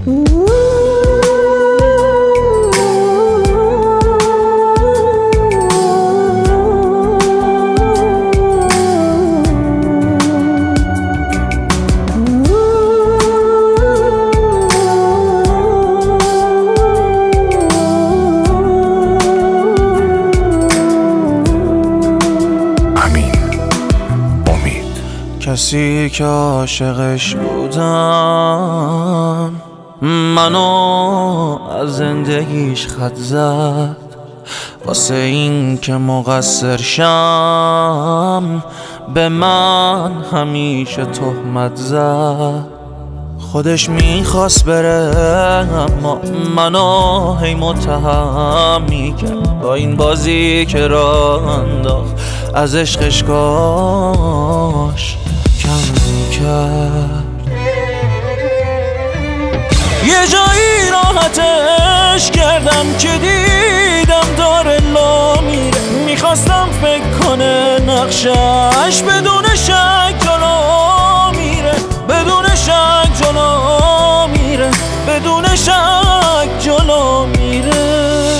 کسی که عاشقش بودم منو از زندگیش خط زد، واسه این که مقصر شم به من همیشه تهمت زد. خودش میخواست بره اما منو هی متهم میکرد، با این بازی که راه انداخت از عشقش کاش کم میکرد. یه جایی راحتش کردم که دیدم داره لا میره، میخواستم فکر کنه نقشش بدون شک جلو میره، بدون شک جلو میره، بدون شک جلو میره.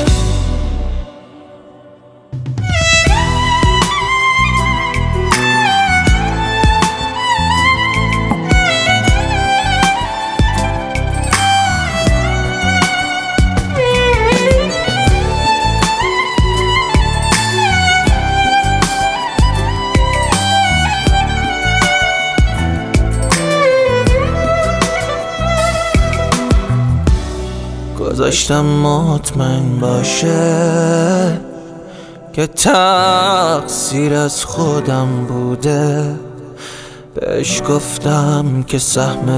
گذاشتم مطمئن باشه که تقصیر از خودم بوده، بهش گفتم که سهم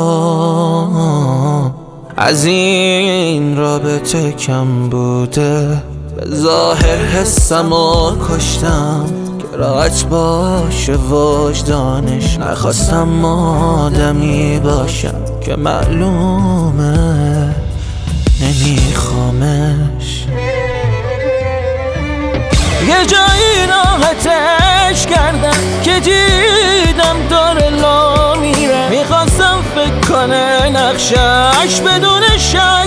تو از این رابطه کم بوده. به ظاهر حسمو کشتم که راحت باشه وجدانش، نخواستم آدمی باشم که معلومه نمیخوامش. یه جایی راحتش کردم که دیدم داره لا میره، میخواستم فکر کنه نقشش بدون شک